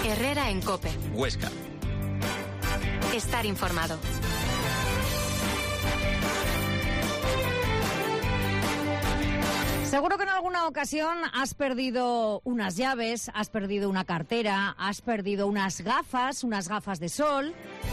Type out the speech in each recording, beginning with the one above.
Herrera en COPE. Huesca. Estar informado. Seguro que en alguna ocasión has perdido unas llaves, has perdido una cartera, has perdido unas gafas de sol.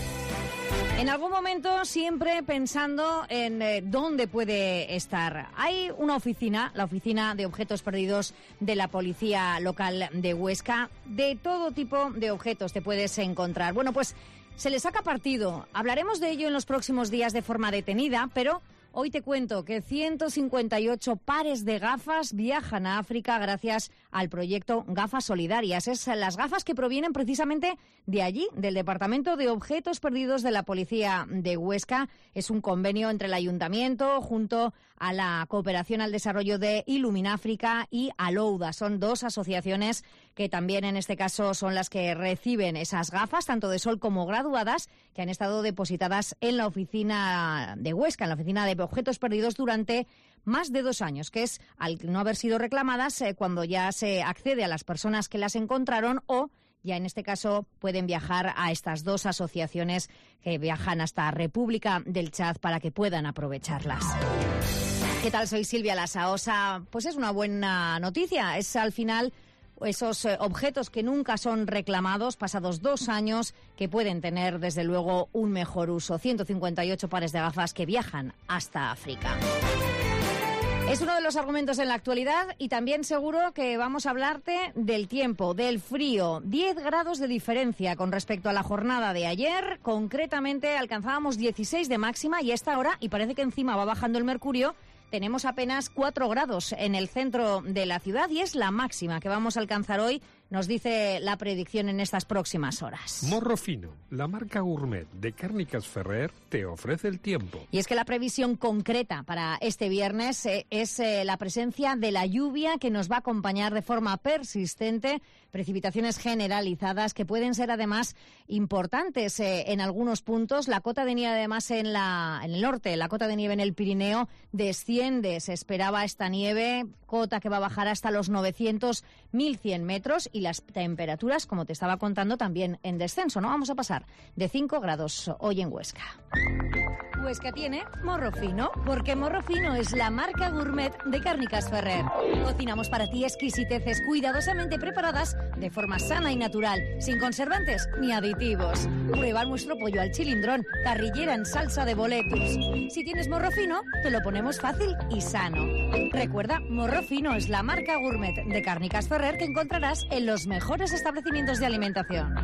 En algún momento siempre pensando en dónde puede estar. Hay una oficina, la Oficina de Objetos Perdidos de la Policía Local de Huesca. De todo tipo de objetos te puedes encontrar. Bueno, pues se le saca partido. Hablaremos de ello en los próximos días de forma detenida, pero hoy te cuento que 158 pares de gafas viajan a África gracias al proyecto Gafas Solidarias. Es las gafas que provienen precisamente de allí, del Departamento de Objetos Perdidos de la Policía de Huesca. Es un convenio entre el Ayuntamiento junto a la Cooperación al Desarrollo de Ilumináfrica y Alouda. Son dos asociaciones que también en este caso son las que reciben esas gafas, tanto de sol como graduadas, que han estado depositadas en la oficina de Huesca, en la oficina de Objetos Perdidos durante más de 2 años, que es al no haber sido reclamadas cuando ya se accede a las personas que las encontraron o ya en este caso pueden viajar a estas dos asociaciones que viajan hasta República del Chad para que puedan aprovecharlas. ¿Qué tal? Soy Silvia Lasaosa. Pues es una buena noticia. Es al final esos objetos que nunca son reclamados, pasados 2 años, que pueden tener desde luego un mejor uso. 158 pares de gafas que viajan hasta África. Es uno de los argumentos en la actualidad y también seguro que vamos a hablarte del tiempo, del frío. 10 grados de diferencia con respecto a la jornada de ayer. Concretamente alcanzábamos 16 de máxima y a esta hora, y parece que encima va bajando el mercurio, tenemos apenas 4 grados en el centro de la ciudad y es la máxima que vamos a alcanzar hoy, nos dice la predicción en estas próximas horas. Morro Fino, la marca gourmet de Cárnicas Ferrer, te ofrece el tiempo. Y es que la previsión concreta para este viernes es la presencia de la lluvia que nos va a acompañar de forma persistente, precipitaciones generalizadas que pueden ser además importantes en algunos puntos. La cota de nieve además en el norte, la cota de nieve en el Pirineo desciende. Se esperaba esta nieve, cota que va a bajar hasta los 900-1100 metros y las temperaturas, como te estaba contando, también en descenso. No vamos a pasar de 5 grados hoy en Huesca. Huesca tiene Morro Fino, porque Morro Fino es la marca gourmet de Cárnicas Ferrer. Cocinamos para ti exquisiteces cuidadosamente preparadas de forma sana y natural, sin conservantes ni aditivos. Prueba nuestro pollo al chilindrón, carrillera en salsa de boletus. Si tienes Morro Fino, te lo ponemos fácil y sano. Recuerda, Morro Fino es la marca gourmet de Cárnicas Ferrer que encontrarás en los mejores establecimientos de alimentación.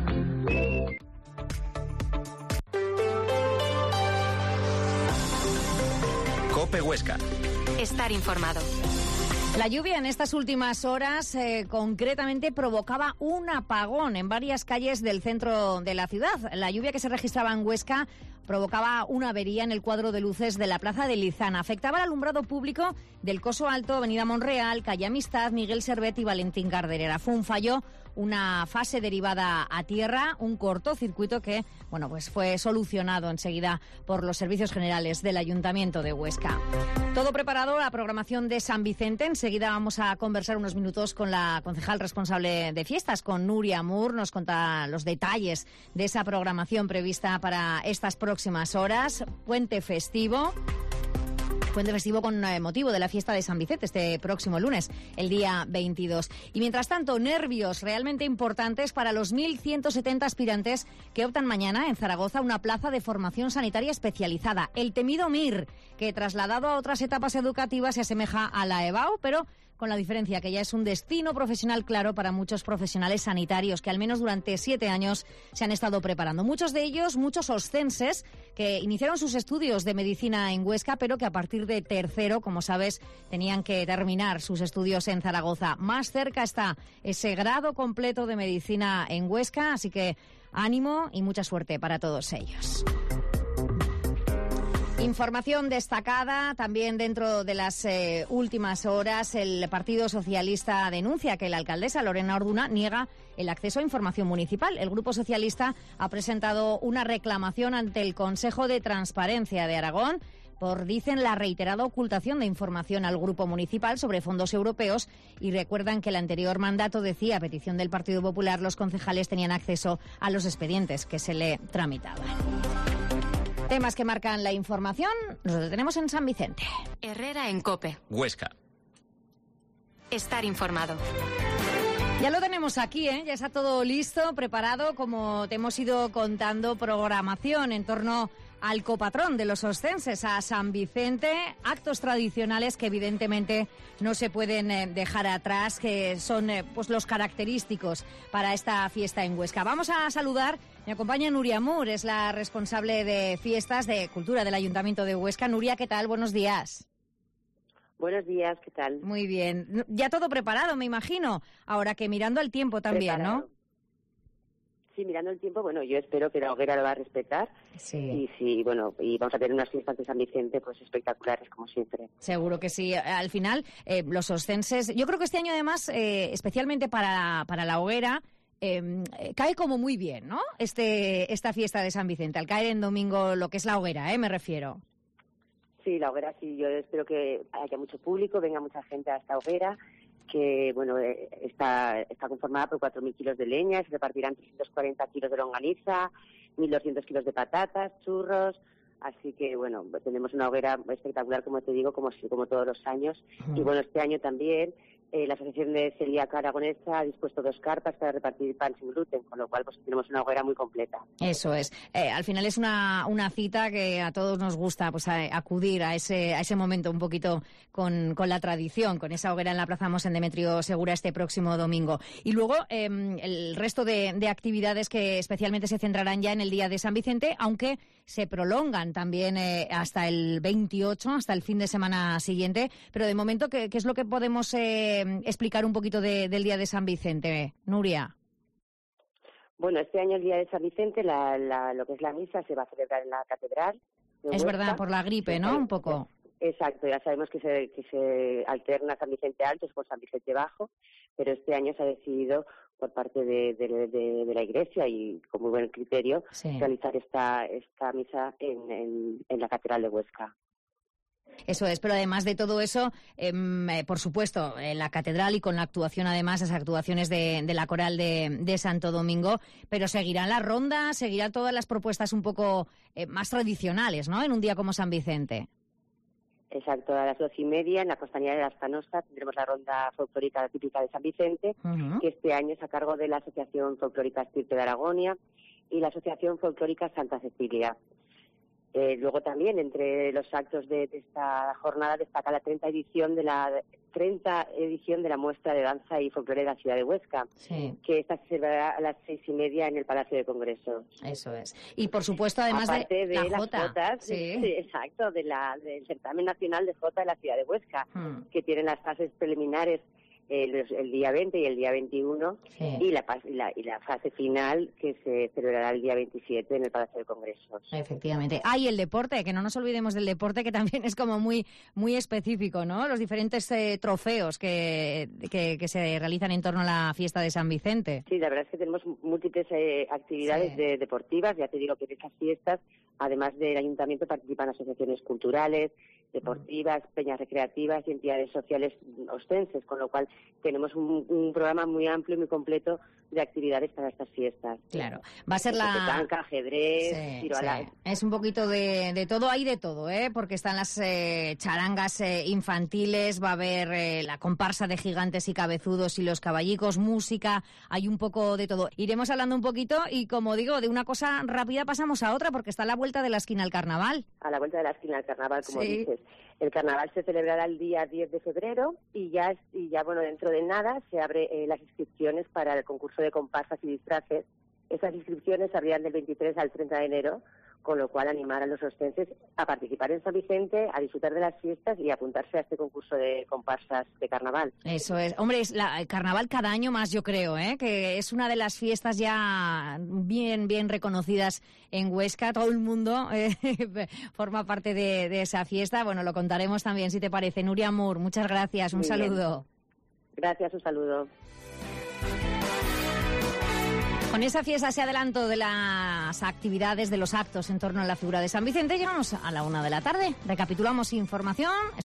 COPE Huesca. Estar informado. La lluvia en estas últimas horas concretamente provocaba un apagón en varias calles del centro de la ciudad. La lluvia que se registraba en Huesca provocaba una avería en el cuadro de luces de la Plaza de Lizana. Afectaba el alumbrado público del Coso Alto, Avenida Monreal, Calle Amistad, Miguel Servet y Valentín Garderera. Fue un fallo, una fase derivada a tierra, un cortocircuito que, bueno, pues fue solucionado enseguida por los servicios generales del Ayuntamiento de Huesca. Todo preparado, la programación de San Vicente. Enseguida vamos a conversar unos minutos con la concejal responsable de fiestas, con Nuria Mur. Nos cuenta los detalles de esa programación prevista para estas próximas horas. Puente festivo con motivo de la fiesta de San Vicente este próximo lunes, el día 22. Y mientras tanto, nervios realmente importantes para los 1.170 aspirantes que optan mañana en Zaragoza a una plaza de formación sanitaria especializada. El temido MIR, que trasladado a otras etapas educativas se asemeja a la EBAU, pero con la diferencia que ya es un destino profesional claro para muchos profesionales sanitarios que al menos durante 7 años se han estado preparando. Muchos de ellos, muchos oscenses que iniciaron sus estudios de medicina en Huesca, pero que a partir de tercero, como sabes, tenían que terminar sus estudios en Zaragoza. Más cerca está ese grado completo de medicina en Huesca, así que ánimo y mucha suerte para todos ellos. Información destacada también dentro de las últimas horas. El Partido Socialista denuncia que la alcaldesa Lorena Orduna niega el acceso a información municipal. El Grupo Socialista ha presentado una reclamación ante el Consejo de Transparencia de Aragón por, dicen, la reiterada ocultación de información al grupo municipal sobre fondos europeos, y recuerdan que el anterior mandato decía, a petición del Partido Popular, los concejales tenían acceso a los expedientes que se le tramitaban. Temas que marcan la información, nos detenemos en San Vicente. Herrera en COPE. Huesca. Estar informado. Ya lo tenemos aquí, ya está todo listo, preparado, como te hemos ido contando, programación en torno al copatrón de los oscenses, a San Vicente, actos tradicionales que evidentemente no se pueden dejar atrás, que son pues los característicos para esta fiesta en Huesca. Vamos a saludar, me acompaña Nuria Mur, es la responsable de fiestas de cultura del Ayuntamiento de Huesca. Nuria, ¿qué tal? Buenos días. Buenos días, ¿qué tal? Muy bien. Ya todo preparado, me imagino. Ahora que mirando el tiempo también, preparado. ¿no? Sí, mirando el tiempo, bueno, yo espero que la hoguera lo va a respetar. Sí. Y sí, bueno, y vamos a tener unas fiestas de San Vicente pues espectaculares, como siempre. Seguro que sí. Al final, los oscenses, yo creo que este año además, especialmente para la hoguera, cae como muy bien, ¿no? Esta fiesta de San Vicente, al caer en domingo lo que es la hoguera, me refiero. Sí, la hoguera sí, yo espero que haya mucho público, venga mucha gente a esta hoguera, que bueno está conformada por 4.000 kilos de leña, se repartirán 340 kilos de longaniza, 1.200 kilos de patatas, churros, así que bueno, tenemos una hoguera espectacular, como te digo, como todos los años. Y bueno, este año también la Asociación de Celíaca Aragonesa ha dispuesto 2 carpas para repartir pan sin gluten, con lo cual pues tenemos una hoguera muy completa. Eso es. Al final es una cita que a todos nos gusta, pues acudir a ese momento un poquito con la tradición, con esa hoguera en la Plaza Mosén Demetrio Segura este próximo domingo. Y luego el resto de actividades que especialmente se centrarán ya en el día de San Vicente, aunque se prolongan también hasta el 28, hasta el fin de semana siguiente. Pero de momento, ¿qué es lo que podemos explicar un poquito del día de San Vicente, Nuria? Bueno, este año el día de San Vicente, lo que es la misa se va a celebrar en la catedral. Es verdad, por la gripe, ¿no? Un poco. Exacto, ya sabemos que se alterna San Vicente Alto con San Vicente Bajo, pero este año se ha decidido por parte de la Iglesia y con muy buen criterio realizar esta misa en la catedral de Huesca. Eso es, pero además de todo eso, por supuesto, en la catedral y con la actuación, además, las actuaciones de la coral de Santo Domingo, pero seguirán las rondas, seguirán todas las propuestas un poco más tradicionales, ¿no?, en un día como San Vicente. Exacto, a las 12:30 en la Costanera de las Canostas tendremos la ronda folclórica típica de San Vicente, que este año es a cargo de la Asociación Folclórica Estirpe de Aragonia y la Asociación Folclórica Santa Cecilia. Luego también, entre los actos de esta jornada, destaca la 30 edición de la muestra de danza y folclore de la ciudad de Huesca, que esta se celebrará a las 6:30 en el Palacio de Congresos. Eso es. Y, por supuesto, además aparte de las Jota. jotas, exacto, del certamen nacional de Jota de la ciudad de Huesca, que tienen las fases preliminares el día 20 y el día 21, y la fase final que se celebrará el día 27 en el Palacio de Congresos. Efectivamente. Y el deporte, que no nos olvidemos del deporte, que también es como muy específico, ¿no? Los diferentes trofeos que se realizan en torno a la fiesta de San Vicente. Sí, la verdad es que tenemos múltiples actividades deportivas. Ya te digo que en estas fiestas, además del Ayuntamiento, participan asociaciones culturales, deportivas, peñas recreativas y entidades sociales oscenses, con lo cual tenemos un programa muy amplio y muy completo de actividades para estas fiestas. Claro, va a ser petanca, ajedrez, tiro al aire. Es un poquito de todo, hay de todo, porque están las charangas infantiles, va a haber la comparsa de gigantes y cabezudos y los caballicos, música, hay un poco de todo. Iremos hablando un poquito y, como digo, de una cosa rápida pasamos a otra, porque está a la vuelta de la esquina al carnaval. A la vuelta de la esquina al carnaval, como dices. El carnaval se celebrará el día 10 de febrero y ya bueno, dentro de nada se abre las inscripciones para el concurso de comparsas y disfraces. Esas inscripciones se abrirán del 23 al 30 de enero, con lo cual animar a los oscenses a participar en San Vicente, a disfrutar de las fiestas y a apuntarse a este concurso de comparsas de carnaval. Eso es. Hombre, es el carnaval cada año más, yo creo, que es una de las fiestas ya bien reconocidas en Huesca. Todo el mundo forma parte de esa fiesta. Bueno, lo contaremos también, si te parece. Nuria Mur, muchas gracias. Un saludo. Gracias, un saludo. Con esa fiesta, ese adelanto de las actividades, de los actos en torno a la figura de San Vicente, llegamos a la 1 de la tarde. Recapitulamos información.